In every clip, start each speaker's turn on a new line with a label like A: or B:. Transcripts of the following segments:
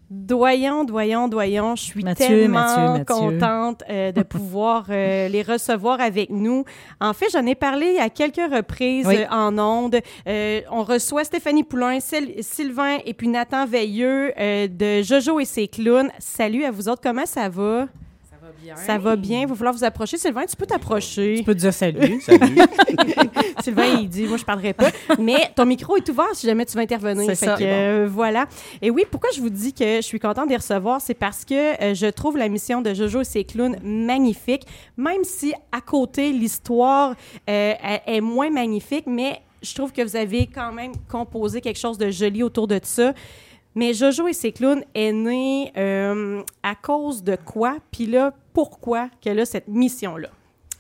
A: Doyon, je suis tellement contente de pouvoir les recevoir avec nous. En fait, j'en ai parlé à quelques reprises en ondes. On reçoit Stéphanie Poulain, Sylvain et puis Nathan Veilleux de Jojo et ses clowns. Salut à vous autres, comment ça va? Ça va bien. Il va falloir vous approcher. Sylvain, tu peux t'approcher.
B: Tu peux dire salut.
C: Salut.
A: Sylvain, il dit, moi, je parlerai pas. Mais ton micro est ouvert si jamais tu veux intervenir.
B: C'est ça.
A: Voilà. Et oui, pourquoi je vous dis que je suis contente de les recevoir, c'est parce que je trouve la mission de Jojo et ses clowns magnifique, même si à côté, l'histoire est moins magnifique, mais je trouve que vous avez quand même composé quelque chose de joli autour de ça. Mais Jojo et ses clowns est né à cause de quoi? Puis là, pourquoi qu'elle a cette mission-là?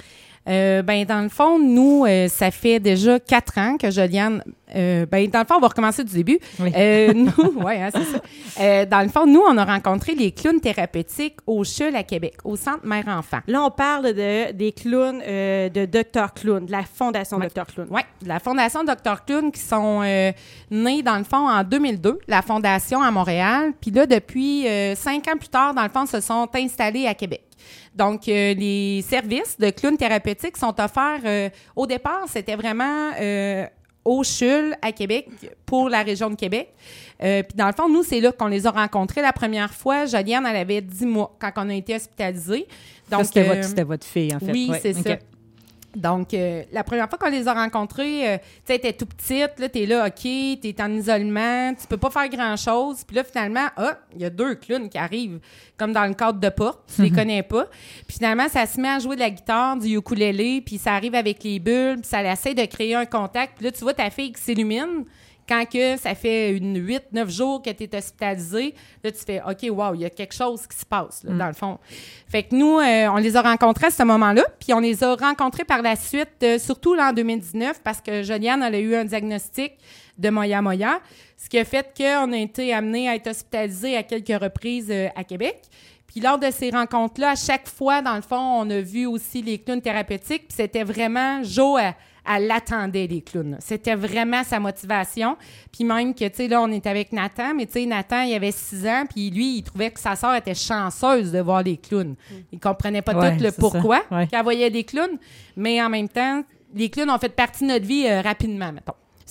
B: Dans le fond, nous, ça fait déjà 4 ans que Joliane... dans le fond, on va recommencer du début.
A: Oui.
B: C'est ça. Dans le fond, nous, on a rencontré les clowns thérapeutiques au CHUL à Québec, au Centre Mère-Enfant.
A: Là, on parle des clowns de Dr. Clown, de la Fondation Dr. Clown.
B: Oui, de la Fondation Dr. Clown qui sont nés, dans le fond, en 2002, la Fondation à Montréal. Puis là, depuis 5 ans plus tard, dans le fond, se sont installés à Québec. Donc, les services de clowns thérapeutiques sont offerts. Au départ, c'était vraiment au CHUL à Québec pour la région de Québec. Puis, dans le fond, nous, c'est là qu'on les a rencontrés la première fois. Joliane, elle avait 10 mois quand on a été hospitalisés. Donc,
D: ça, c'était votre fille, en fait.
B: Oui, c'est ça. Donc, la première fois qu'on les a rencontrés, tu sais, elle était tout petite, là, t'es là, OK, t'es en isolement, tu peux pas faire grand-chose. Puis là, finalement, il y a 2 clowns qui arrivent, comme dans le cadre de porte, tu les connais pas. Puis finalement, ça se met à jouer de la guitare, du ukulélé, puis ça arrive avec les bulles, puis ça essaie de créer un contact. Puis là, tu vois ta fille qui s'illumine. Quand que ça fait 8-9 jours que tu es hospitalisé, là, tu fais « OK, wow, il y a quelque chose qui se passe, là, dans le fond. » Fait que nous, on les a rencontrés à ce moment-là, puis on les a rencontrés par la suite, surtout là, en 2019, parce que Joliane, elle a eu un diagnostic de moya-moya, ce qui a fait qu'on a été amenés à être hospitalisés à quelques reprises à Québec. Puis lors de ces rencontres-là, à chaque fois, dans le fond, on a vu aussi les clowns thérapeutiques, puis c'était vraiment Jo elle l'attendait, les clowns. C'était vraiment sa motivation. Puis même que, tu sais, là, on est avec Nathan, mais tu sais, Nathan, il avait 6 ans, puis lui, il trouvait que sa sœur était chanceuse de voir les clowns. Il comprenait pas tout le pourquoi qu'elle voyait des clowns, mais en même temps, les clowns ont fait partie de notre vie rapidement, mettons.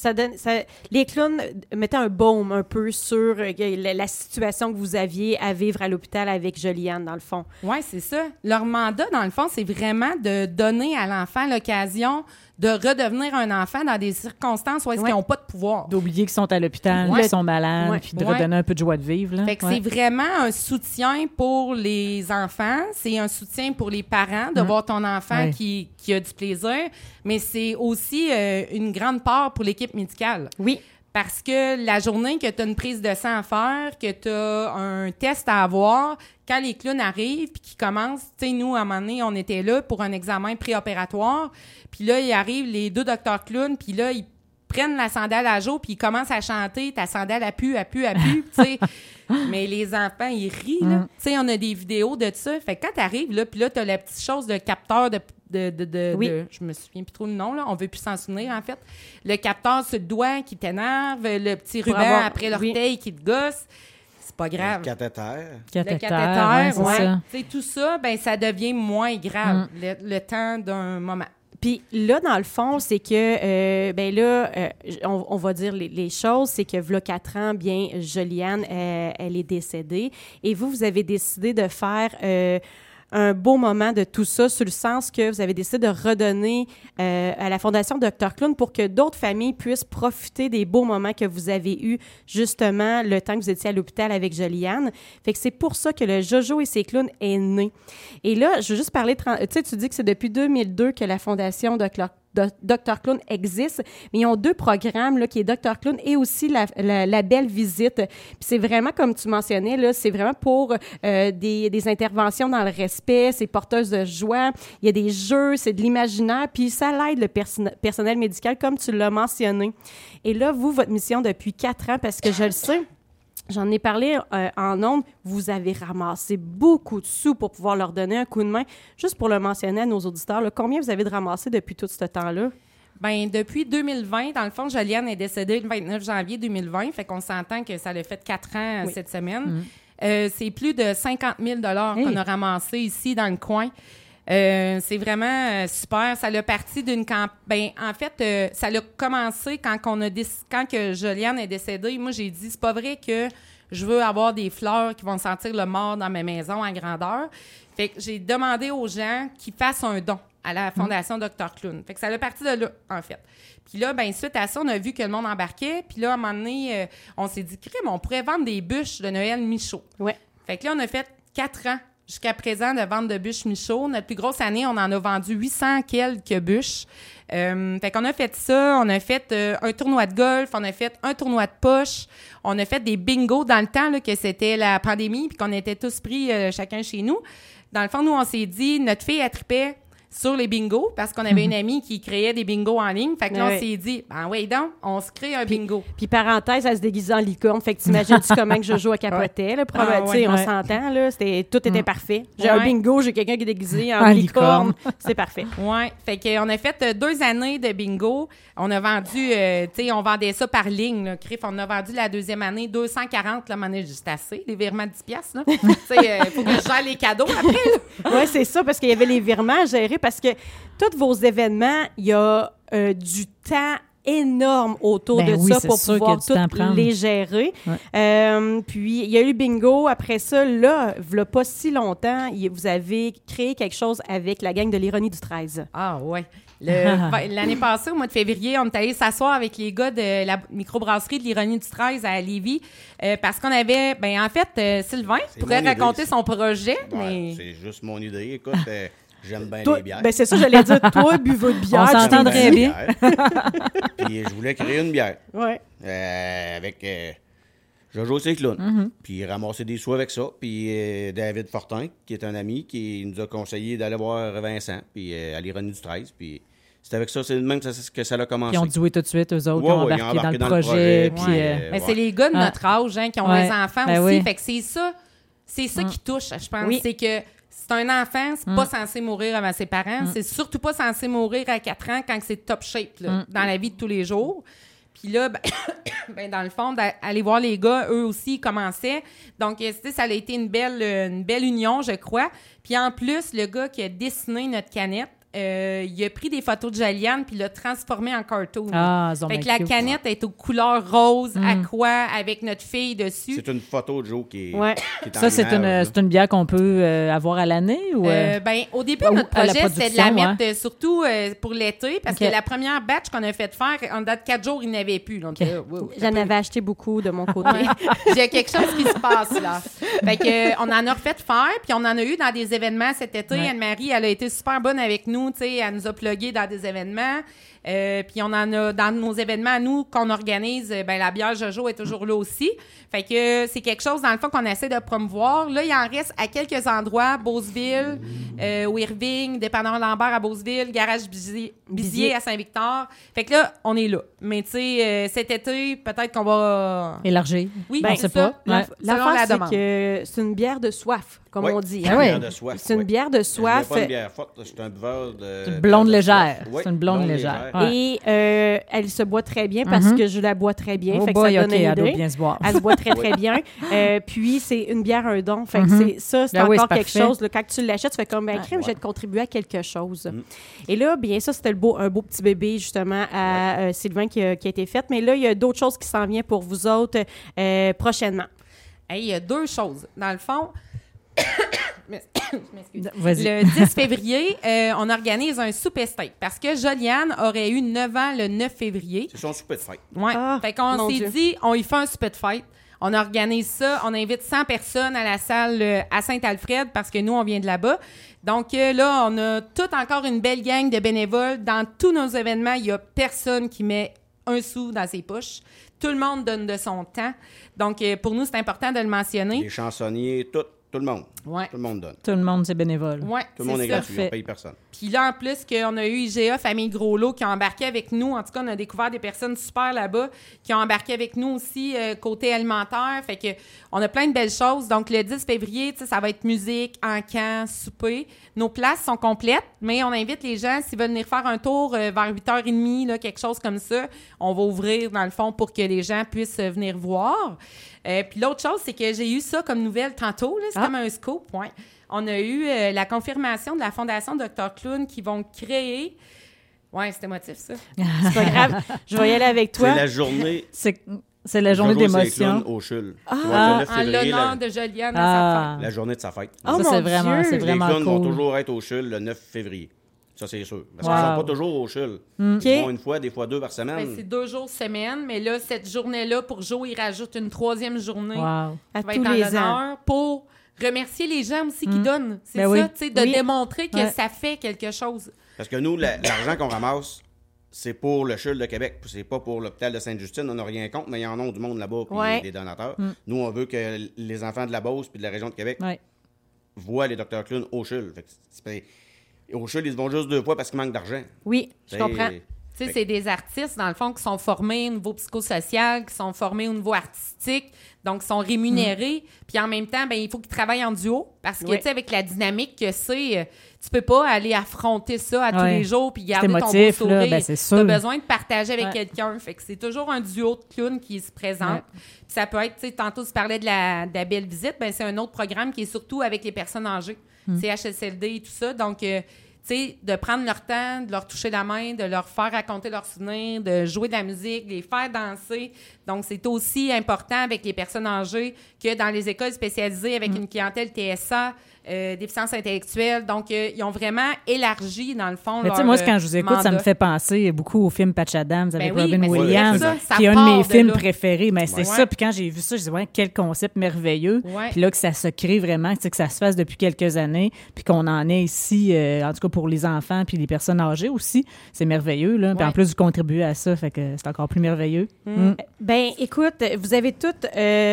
A: Les clowns mettaient un baume un peu sur la situation que vous aviez à vivre à l'hôpital avec Joliane, dans le fond.
B: Oui, c'est ça. Leur mandat, dans le fond, c'est vraiment de donner à l'enfant l'occasion de redevenir un enfant dans des circonstances où est-ce qu'ils n'ont pas de pouvoir.
D: D'oublier qu'ils sont à l'hôpital, qu'ils sont malades, puis de redonner un peu de joie de vivre. Là.
B: Fait que c'est vraiment un soutien pour les enfants, c'est un soutien pour les parents de voir ton enfant qui a du plaisir, mais c'est aussi une grande part pour l'équipe médicale.
A: Oui.
B: Parce que la journée que tu as une prise de sang à faire, que tu as un test à avoir, quand les clowns arrivent puis qu'ils commencent, tu sais, nous, à un moment donné, on était là pour un examen préopératoire, puis là, ils arrivent, les 2 docteurs clowns, puis là, ils prennent la sandale à Jo, puis ils commencent à chanter, ta sandale a pu, tu sais. Mais les enfants, ils rient, là. Tu sais, on a des vidéos de ça. Fait que quand t'arrives, là, puis là, t'as la petite chose de capteur de je me souviens plus trop le nom, là. On veut plus s'en souvenir, en fait. Le capteur sur le doigt qui t'énerve, le petit ruban après l'orteil qui te gosse. C'est pas grave.
C: Le cathéter.
B: Le cathéter,
D: ouais.
B: Tu sais, tout ça, ben ça devient moins grave le temps d'un moment.
A: Puis là, dans le fond, c'est que, on va dire les choses, c'est que, v'là 4 ans, bien, Joliane, elle est décédée. Et vous avez décidé de faire un beau moment de tout ça, sur le sens que vous avez décidé de redonner à la Fondation Dr. Clown pour que d'autres familles puissent profiter des beaux moments que vous avez eus, justement, le temps que vous étiez à l'hôpital avec Joliane. Fait que c'est pour ça que le Jojo et ses clowns est né. Et là, je veux juste parler... Tu sais, tu dis que c'est depuis 2002 que la Fondation Dr. Clown existe, mais ils ont 2 programmes, là, qui est Dr. Clown et aussi la belle visite. Puis c'est vraiment, comme tu mentionnais, là, c'est vraiment pour des interventions dans le respect, c'est porteuse de joie, il y a des jeux, c'est de l'imaginaire, puis ça l'aide le personnel médical, comme tu l'as mentionné. Et là, vous, votre mission depuis 4 ans, parce que je le sais, j'en ai parlé en ondes, vous avez ramassé beaucoup de sous pour pouvoir leur donner un coup de main. Juste pour le mentionner à nos auditeurs, là, combien vous avez ramassé depuis tout ce temps-là?
B: Bien, depuis 2020, dans le fond, Joliane est décédée le 29 janvier 2020, fait qu'on s'entend que ça l'a fait 4 ans cette semaine. C'est plus de 50 000 qu'on a ramassé ici dans le coin. C'est vraiment super. Ça l'a parti d'une campagne. En fait, ça l'a commencé quand que Joliane est décédée. Moi, j'ai dit, c'est pas vrai que je veux avoir des fleurs qui vont sentir le mort dans ma maison en grandeur. Fait que j'ai demandé aux gens qu'ils fassent un don à la Fondation Dr. Clown. Fait que ça l'a parti de là, en fait. Puis là, suite à ça, on a vu que le monde embarquait. Puis là, à un moment donné, on s'est dit, crème, on pourrait vendre des bûches de Noël Michaud.
A: Ouais.
B: Fait que là, on a fait 4 ans jusqu'à présent de vente de bûches Michaud. Notre plus grosse année, on en a vendu 800 quelques bûches. Fait qu'on a fait ça. On a fait un tournoi de golf. On a fait un tournoi de poche. On a fait des bingos dans le temps là, que c'était la pandémie puis qu'on était tous pris chacun chez nous. Dans le fond, nous, on s'est dit, notre fille, elle tripait sur les bingos parce qu'on avait une amie qui créait des bingos en ligne. Fait que là, on s'est dit, oui, donc, on se crée un bingo.
A: Puis parenthèse, elle se déguisait en licorne. Fait que t'imagines-tu comment que Jojo a capoté, là? On s'entend, là. Tout était parfait. J'ai un bingo, j'ai quelqu'un qui est déguisé en licorne. C'est parfait.
B: Oui. Fait qu'on a fait 2 années de bingo. On a vendu, on vendait ça par ligne, là. On a vendu la 2e année 240, là, m'en est juste assez. Les virements de 10$, là. Il faut que je gère les cadeaux après,
A: Oui, c'est ça, parce qu'il y avait les virements à gérer, parce que tous vos événements, il y a du temps énorme autour de ça pour pouvoir tout les gérer. Ouais. Puis, il y a eu bingo. Après ça, là, il n'y a pas si longtemps, vous avez créé quelque chose avec la gang de l'Ironie du 13.
B: Ah, ouais. L'année passée, au mois de février, on est allé s'asseoir avec les gars de la microbrasserie de l'Ironie du 13 à Lévis parce qu'on avait... en fait, Sylvain pourrait raconter son projet.
C: Ouais, c'est juste mon idée. Écoute, j'aime bien les bières.
A: C'est ça, j'allais dire. Toi, buveux de bière.
D: On s'entendrait bien.
C: Puis je voulais créer une bière.
A: Ouais.
C: Avec Jojo c'est Clown. Puis ramasser des sous avec ça. Puis David Fortin, qui est un ami, qui nous a conseillé d'aller voir Vincent, puis à l'Ironie du 13. Puis c'est avec ça, c'est même que ça a commencé.
D: Ils ont joué tout de suite, eux autres, qui ont embarqué dans le projet. Puis,
B: c'est les gars de notre âge qui ont des enfants aussi. Fait que c'est ça qui touche, je pense. Oui. C'est que c'est un enfant, c'est pas censé mourir avant ses parents. C'est surtout pas censé mourir à 4 ans quand c'est top shape là, dans la vie de tous les jours. Puis là, dans le fond, d'aller voir les gars, eux aussi, ils commençaient. Donc, ça a été une belle union, je crois. Puis en plus, le gars qui a dessiné notre canette, il a pris des photos de Joliane puis l'a transformé en cartoon. Fait que la canette est aux couleurs rose, aqua, avec notre fille dessus.
C: C'est une photo de Joe qui est
D: ça, c'est une bière qu'on peut avoir à l'année? Ou
B: au début, notre projet, c'était de la mettre surtout pour l'été, parce que la première batch qu'on a fait faire, en date de 4 jours, il n'y en avait plus. Donc,
A: j'en avais acheté beaucoup de mon côté.
B: Il y a quelque chose qui se passe, là. Fait que, on en a refait faire, puis on en a eu dans des événements cet été. Anne-Marie, elle a été super bonne avec nous. Elle nous a plugué dans des événements. Puis on en a dans nos événements, nous, qu'on organise, la bière Jojo est toujours là aussi. Fait que c'est quelque chose, dans le fond, qu'on essaie de promouvoir. Là, il en reste à quelques endroits, Beauceville, au Irving, Dépanneur Lambert à Beauceville, Garage Bizier à Saint-Victor. Fait que là, on est là. Mais tu sais, cet été, peut-être qu'on va...
D: élargir.
B: Oui, on sait pas.
A: L'affaire, c'est que c'est une bière de soif, comme on dit.
C: C'est une bière de soif.
A: C'est une bière de soif.
C: C'est pas une bière forte, c'est un buveur de...
D: C'est une blonde légère. C'est une blonde légère.
A: Et elle se boit très bien parce que je la bois très bien. Fait que ça donne une idée.
D: Elle doit bien se boire.
A: Elle se boit très, très bien. Puis, c'est une bière, un don. Fait que c'est encore quelque chose. Là, quand tu l'achètes, tu fais comme, crème, je vais te contribuer à quelque chose. Et là, bien ça, c'était un beau petit bébé, justement, à Sylvain qui a été fait. Mais là, il y a d'autres choses qui s'en viennent pour vous autres prochainement.
B: Il y a 2 choses. Dans le fond...
D: Vas-y.
B: Le 10 février, on organise un souper steak parce que Joliane aurait eu 9 ans le 9 février.
C: C'est son souper de fête.
B: Ouais. Fait qu'on s'est dit, on y fait un souper de fête. On organise ça. On invite 100 personnes à la salle à Saint-Alfred parce que nous, on vient de là-bas. Donc là, on a toute encore une belle gang de bénévoles. Dans tous nos événements, il n'y a personne qui met un sou dans ses poches. Tout le monde donne de son temps. Donc, pour nous, c'est important de le mentionner.
C: Les chansonniers, tout Tout le monde.
B: Ouais.
C: Tout le monde donne.
D: Tout le monde, c'est bénévole.
B: Ouais,
C: Tout le monde est
B: ça.
C: gratuit, on ne paye personne.
B: Puis là, en plus, qu'on a eu IGA Famille Gros-Lot qui ont embarqué avec nous. En tout cas, on a découvert des personnes super là-bas qui ont embarqué avec nous aussi côté alimentaire. Fait que on a plein de belles choses. Donc, le 10 février, ça va être musique, encamp, souper. Nos places sont complètes, mais on invite les gens, s'ils veulent venir faire un tour vers 8h30, là, quelque chose comme ça, on va ouvrir, dans le fond, pour que les gens puissent venir voir. Puis l'autre chose, c'est que j'ai eu ça comme nouvelle tantôt. Là, c'est comme un scoop. Ouais. On a eu la confirmation de la Fondation Dr. Clown qui vont créer... Ouais, c'était émotif, ça.
A: C'est pas grave. Je vais y aller avec toi.
C: C'est la journée...
D: C'est la journée d'émotion.
C: Au CHUL.
B: En l'honneur de Joliane à sa fête.
C: La journée de sa fête.
A: Oh,
D: ça,
A: mon
D: c'est
A: Dieu!
D: vraiment
C: les clowns vont
D: cool.
C: toujours être au CHUL le 9 février. Ça, c'est sûr. Parce qu'ils
D: Wow.
C: ne sont pas toujours au CHUL.
A: OK.
C: Ils vont une fois, des fois 2 par semaine.
B: Ben, c'est 2 jours semaine, mais là, cette journée-là, pour Joe, il rajoute une 3e journée.
D: Wow.
A: À
B: qui va
A: tous
B: être en
A: les ans.
B: l'honneur pour remercier les gens aussi qui donnent. C'est
D: Ben
B: ça,
D: oui.
B: tu sais, de
A: Oui.
B: démontrer que
D: Ouais.
B: ça fait quelque chose.
C: Parce que nous, l'argent qu'on ramasse, c'est pour le CHUL de Québec. C'est pas pour l'hôpital de Sainte-Justine. On n'a rien contre, mais il y en a du monde là-bas puis
A: Ouais.
C: des donateurs. Nous, on veut que les enfants de la Beauce puis de la région de Québec
D: Ouais.
C: voient les Dr. Clown au CHUL. Fait que au CHUL, ils se vont juste 2 fois parce qu'il manque d'argent.
A: Oui, je comprends.
B: Tu sais, c'est des artistes, dans le fond, qui sont formés au niveau psychosocial, qui sont formés au niveau artistique, donc qui sont rémunérés. Puis en même temps, ben il faut qu'ils travaillent en duo parce que,
A: Oui.
B: tu sais, avec la dynamique que c'est, tu peux pas aller affronter ça à tous
D: Ouais.
B: les jours puis garder ton beau
D: émotif,
B: sourire.
D: là, ben, c'est sûr.
B: T'as besoin de partager avec
D: Ouais.
B: quelqu'un. Fait que c'est toujours un duo de clowns qui se présente.
D: Ouais.
B: Puis ça peut être, tu sais, tantôt tu parlais de la belle visite, ben c'est un autre programme qui est surtout avec les personnes âgées, CHSLD et tout ça. Donc, tu sais, de prendre leur temps, de leur toucher la main, de leur faire raconter leurs souvenirs, de jouer de la musique, les faire danser. Donc, c'est aussi important avec les personnes âgées que dans les écoles spécialisées avec une clientèle TSA, déficience intellectuelle. Donc, ils ont vraiment élargi, dans le fond,
D: Mais tu sais,
B: leur
D: moi, quand je vous écoute, ça me
B: mandat.
D: fait penser beaucoup au film Patch Adams avec
B: Ben oui,
D: Robin
B: mais c'est
D: Williams,
B: vrai, ça
D: qui est un de
B: part
D: mes
B: de
D: films
B: là.
D: préférés. Mais c'est
B: Ouais.
D: ça. Puis quand j'ai vu ça, je disais, ouais, quel concept merveilleux.
B: Ouais.
D: Puis là, que ça se crée vraiment, tu sais, que ça se fasse depuis quelques années, puis qu'on en ait ici, en tout cas pour les enfants, puis les personnes âgées aussi. C'est merveilleux, là. Puis
B: Ouais.
D: en plus, vous contribuez à ça, fait que c'est encore plus merveilleux.
A: Ben, écoute, vous avez toutes...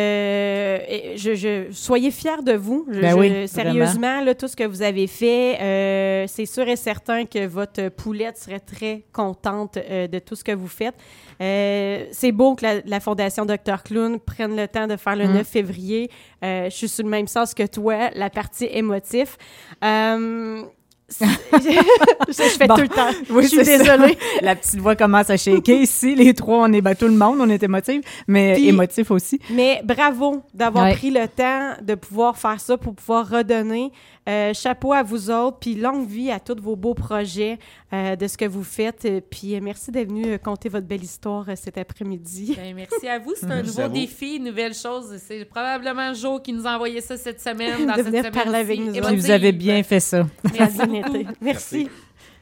A: soyez fiers de vous.
D: Ben oui,
A: sérieusement, là, tout ce que vous avez fait, c'est sûr et certain que votre poulette serait très contente de tout ce que vous faites. C'est beau que la Fondation Dr. Clown prenne le temps de faire le 9 février. Je suis sur le même sens que toi, la partie émotive. Je fais
D: Bon.
A: tout le temps.
D: Oui,
A: je suis
D: c'est ça.
A: désolée.
D: La petite voix commence à shaker ici. Les trois, on est, ben, tout le monde, on est émotifs, mais
A: Puis-
D: émotifs aussi.
A: Mais bravo d'avoir
D: Ouais.
A: pris le temps de pouvoir faire ça pour pouvoir redonner. Chapeau à vous autres, puis longue vie à tous vos beaux projets de ce que vous faites. Puis merci d'être venu conter votre belle histoire cet après-midi.
B: Ben, merci à vous. C'est un
C: Merci
B: nouveau
C: à vous.
B: défi, une nouvelle chose. C'est probablement Jo qui nous a envoyé ça cette semaine. Dans
A: De
B: cette
A: venir
B: semaine
A: parler avec nous
D: Puis vous avez bien fait ça.
B: Merci
A: Bien
B: beaucoup.
A: été. Merci.